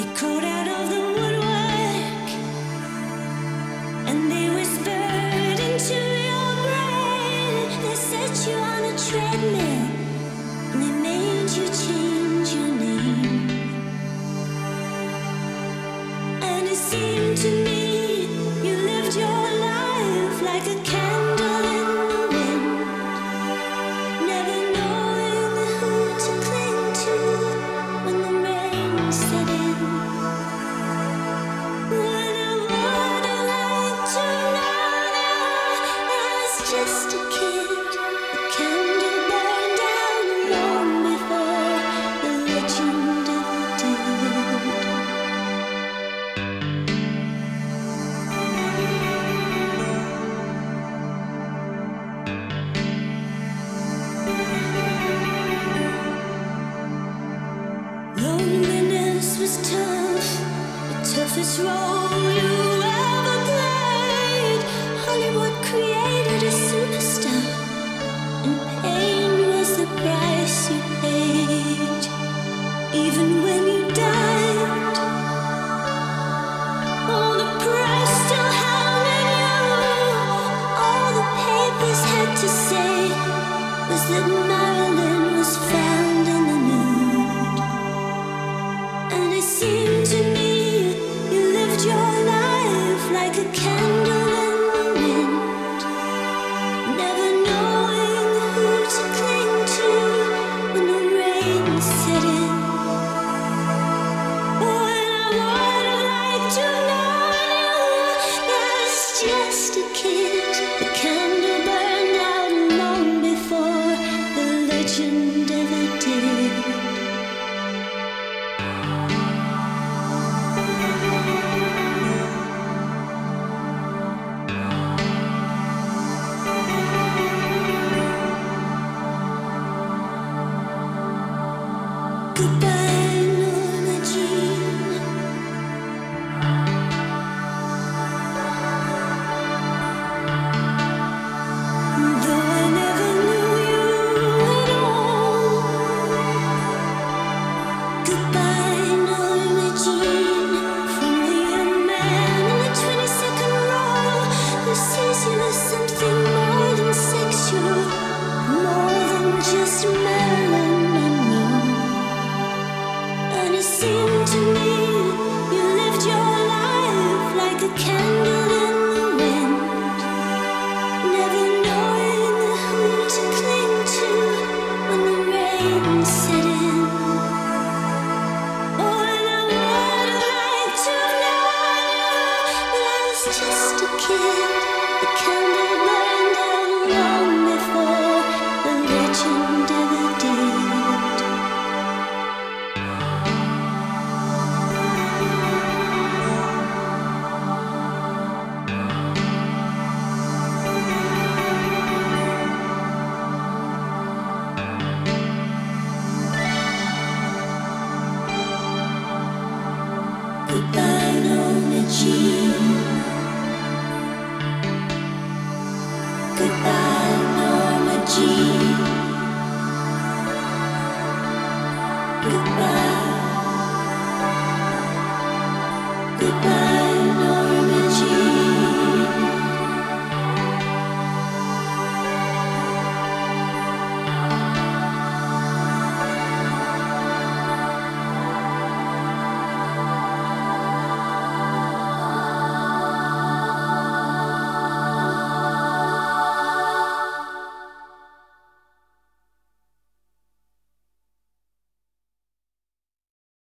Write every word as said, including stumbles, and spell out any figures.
crawled out of the woodwork, and they whispered into your brain. They set you on a treadmill, and they made you change your name. And it seemed to me you lived your life like a candle in the wind, never knowing who to cling to when the rain set in. When I would have liked to know that I was just a kid, the candle burned out long before the legend ever did. Loneliness was tough, the toughest role you ever played. Hollywood created a superstar, and pain was the price you paid. Even when you died, all the press still hounded you. All the papers had to say was that Marilyn was found in the nude. And it seemed to me you lived your life like a candle in the wind, never knowing who to cling to when the rain set in. When I would have liked to know you, I was just a kid. The candle burned out long before the legend ever did. Goodbye, Norma Jean. Though I never knew you at all. Goodbye, Norma Jean. From the young man in the twenty-second row who says you are something more than sexual, more than just Marilyn Monroe. And it seemed to me you lived your life like a candle in the wind, never knowing who to cling to when the rain set in. Oh, and I would have liked to know that I was just a kid. The candle burned out long before the legend ever did. Goodbye, Norma Jean. Goodbye, Norma Jean. Goodbye. Goodbye.